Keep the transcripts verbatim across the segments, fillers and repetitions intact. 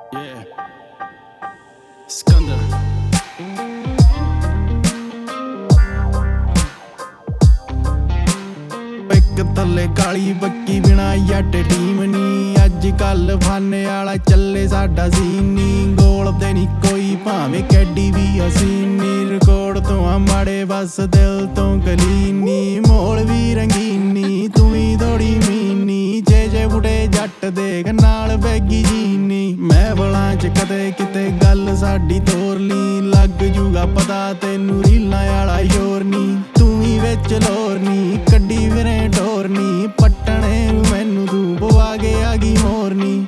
Yeah, Skanda. ਇੱਕ ਥੱਲੇ ਕਾਲੀ ਬੱਕੀ ਬਿਨਾ ਜੱਟ ਟੀਮ ਨੀ ਅੱਜ ਕੱਲ ਫਾਨੇ ਵਾਲਾ ਚੱਲੇ ਸਾਡਾ ਸੀਨ ਨੀ ਗੋਲ ਤੇ ਨੀ ਕੋਈ ਭਾਵੇਂ ਕੈਡੀ ਵੀ ਅਸੀਂ ਨੀ ਰਿਕਾਰਡ ਤੋਂ ਆ ਮਾੜੇ ਬਸ ਦਿਲ ਤੋਂ ਕਲੀਨ ਨੀ ਮੋਲ ਵੀ ਰੰਗੀਨੀ ਤੂੰ ਵੀ ਥੋੜੀ ਮੀਨੀ ਜੇ ਜੇ ਬੁੜੇ ਜੱਟ ਦੇਖ ਨਾਲ ਬੈਗੀ ਜੀਨੀ ਮੈਂ ਬਲਾਂ ਚ ਕਦੇ ਕਿਤੇ ਗੱਲ ਸਾਡੀ ਤੋਰ ਲੀ ਲੱਗ ਜੂਗਾ ਪਤਾ ਤੈਨੂੰ ਰੀਲਾਂ ਵਾਲਾ ਯੋਰ ਨੀ ਤੂੰ ਵੀ ਵਿੱਚ ਲੋਰ ਨੀ ਕੱਢੀ ਫਿਰੇ ਢੋਰ ਨੀ ਪੱਟਣੇ ਨੂੰ ਮੈਨੂੰ ਤੂੰ ਪਵਾ ਕੇ ਆ ਗਈ ਮੋਰਨੀ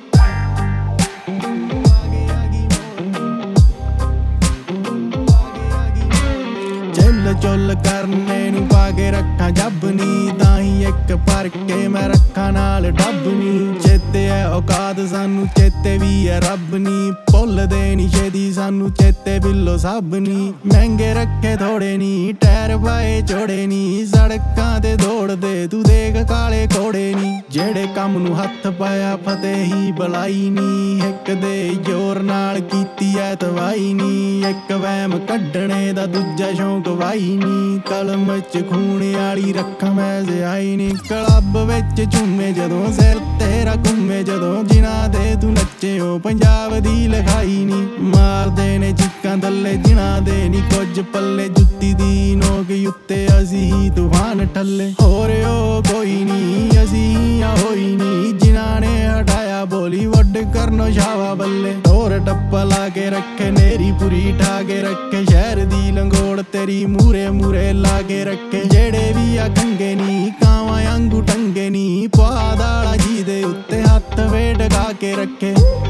ਚੱਲ ਚੁੱਲ ਕਰਨੇ ਨੂੰ ਪਾ ਕੇ ਰੱਖਾਂ ਜੱਬ ਨੀ ਤਾਂ ਹੀ ਇੱਕ ਪਰ ਕੇ ਮੈਂ ਰੱਖਾਂ ਨਾਲ ਡੱਬ ਨੀ ਚੇਤੇ ਐ ਔਕਾਤ ਸਾਨੂੰ ਚੇਤੇ ਵੀ ਐ ਰੱਬ ਨੀ ਭੁੱਲਦੇ ਨੀ ਛੇਤੀ ਸਾਨੂੰ ਚੇਤੇ ਬਿੱਲੋ ਸਭ ਨੀ ਮਹਿੰਗੇ ਰੱਖੇ ਥੋੜੇ ਨੀ ਟਾਇਰ ਪਾਏ ਚੋੜੇ ਨੀ ਸੜਕਾਂ ਤੇ ਦੌੜਦੇ ਤੂੰ ਦੇਖ ਕਾਲੇ ਕੋੜੇ ਨੀ ਜਿਹੜੇ ਕੰਮ ਨੂੰ ਹੱਥ ਪਾਇਆ ਫਤਿਹ ਹੀ ਬੁਲਾਈ ਨੀ ਇੱਕ ਦੇ ਜ਼ੋਰ ਨਾਲ ਕੀਤੀ ਐ ਤਵਾਈ ਨੀ ਇੱਕ ਵਹਿਮ ਕੱਢਣੇ ਦਾ ਦੂਜਾ ਸ਼ੌਂਕ ਵਾਈ ਨੀ ਕਲਮ ਚ ਖੂਨ ਵਾਲੀ ਰੱਖਾਂ ਮੈਂ ਸਿਆਈ ਨੀ ਕਲੱਬ ਵਿੱਚ ਝੂਮੇ ਜਦੋਂ ਸਿਰ ਤੇਰਾ ਘੁੰਮੇ ਜਦੋਂ ਜਿਨ੍ਹਾਂ ਦੇ ਤੂੰ ਨੱਚੇ ਹੋ ਪੰਜਾਬ ਦੀ ਲਿਖਾਈ ਨੀ ਮਾਰਦੇ ਨੇ ਚੀਕਾਂ ਥੱਲੇ ਜਿਨ੍ਹਾਂ ਦੇ ਨੀ ਕੁਝ ਪੱਲੇ ਜੁੱਤੀ ਦੀ ਨੋਕ ਉੱਤੇ ਅਸੀਂ ਹੀ ਤੂਫਾਨ ਠੱਲੇ ਹੋਰ ਉਹ ਕੋਈ ਨੀ ਅਸੀਂ ਆ ਹੋਈ ਨੀ ਜਿਨ੍ਹਾਂ ਨੇ ਹਟਾਇਆ ਬਾਲੀਵੁੱਡ ਕਰਨੋਂ ਸ਼ਾਵਾ ਬੱਲੇ ਹੋਰ ਟੱਪਾ ਲਾ ਕੇ ਰੱਖੇ ਨੇਰੀ ਪੂਰੀ ਠਾ ਕੇ ਰੱਖੇ ਸ਼ਹਿਰ ਦੀ ਲੰਗੋੜ ਤੇਰੀ ਮੂਰੇ ਮੂਰੇ ਲਾ ਕੇ ਰੱਖੇ ਜਿਹੜੇ ਵੀ ਆ ਕੰਗੇ ਨੀ ਕਾਵਾਂ ਵਾਂਗੂ ਟੰਗੇ ਨੀ ਪਾ ਦਾਲਾ ਜੀ ਦੇ ਉੱਤੇ ਹੱਥ ਵੇ ਟਕਾ ਕੇ ਰੱਖੇ।